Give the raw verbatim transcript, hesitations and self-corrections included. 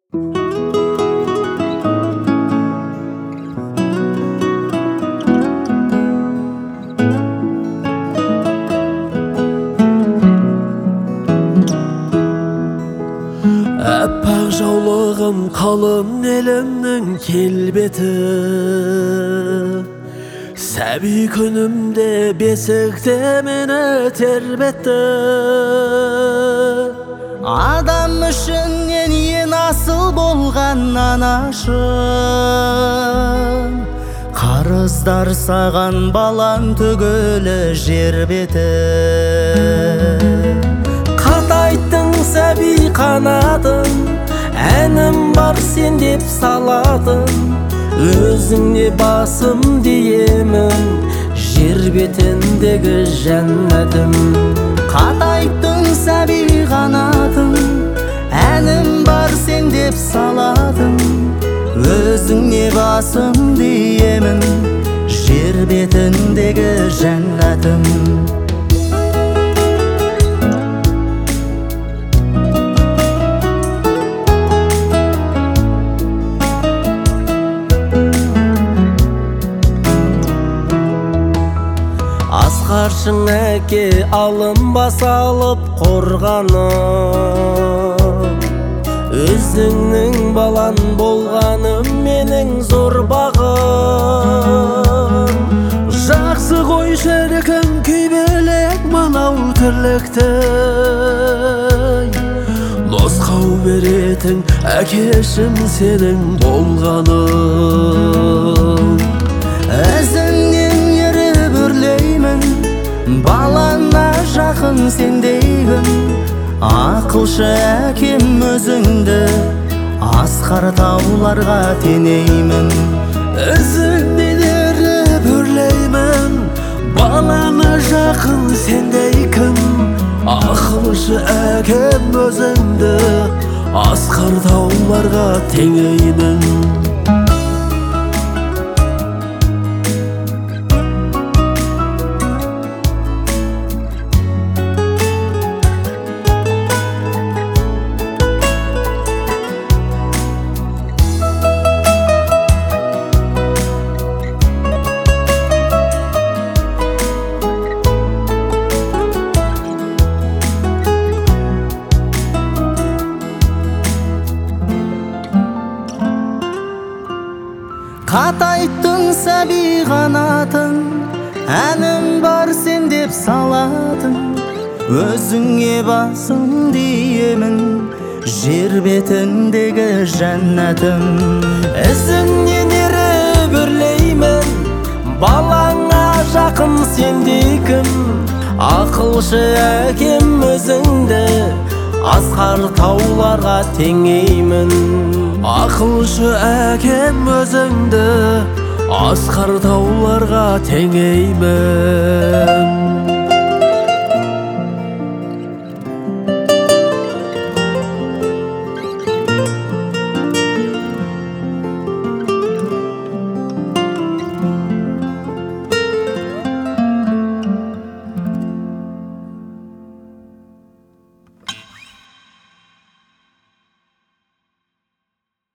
Әппақ жаулығым қалың елімнің келбеті, сәби күнімде бесікте мені тербетті. Адам үшін ең асыл болған анашым, қарыздар саған балаң түгілі жер беті. Қатайттың сәби қанатын, әнім бар сен деп салатын, өзіңе басым деймін, жер бетіндегі жәннатым. Қатайттың сәби қанатын, әнім бар сен деп салатын, өзіңе басым деймін, жер бетіндегі жәннатым. Асқаршың әке алынба салып қорғаным, өзіңнің балан болғаным менің зор бағым. Жақсы қой шіркін күйбелек мынау тірлікті, нұсқау беретін әкешім сенің болғаным. Өзіңнен еріп үрлеймін, балаңа жақын сендейгім, ақылшы әкем өзіңді асқар тауларға теңеймін. Өзіңнен еріп үрлеймін, балаңа жақын сендейгім, ақылшы әкем өзіңді асқар тауларға теңеймін. Қатайттың сәби қанатын, әнім бар сен деп салатын, өзіңе басым деймін, жер бетіндегі жәннатым. Ізіңнен еріп үрлеймін, балаңа жақын сендейкім, ақылшы әкем өзіңді асқар тауларға теңеймін. Ақылшы әкем өзіңді асқар тауларға теңеймін.